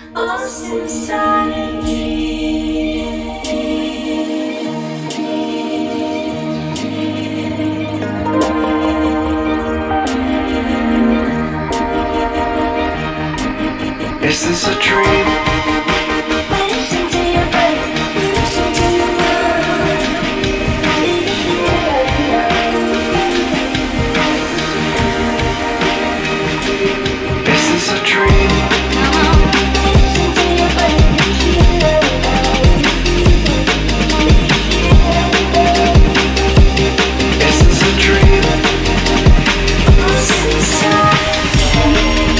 lost inside me. Is this a dream? Listen to your breath, listen to your love. Is this a dream? Listen to your breath, Is this a dream? lost inside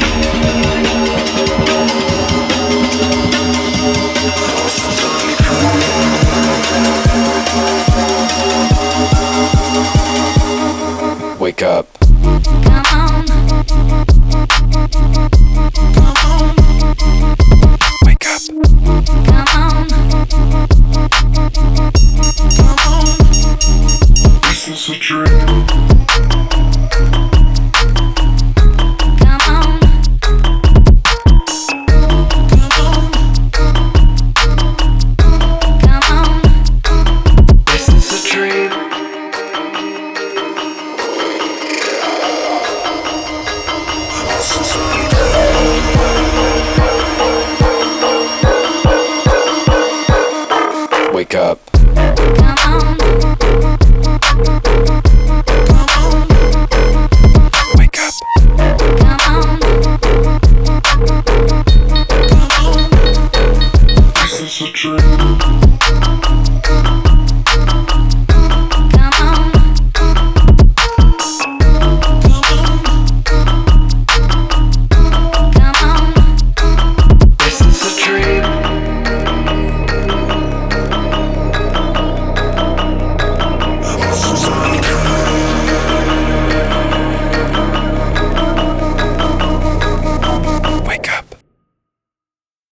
Wake up. Come on, Wake up. come on, Is this a dream? come on, come on. Is this a dream? Wake up.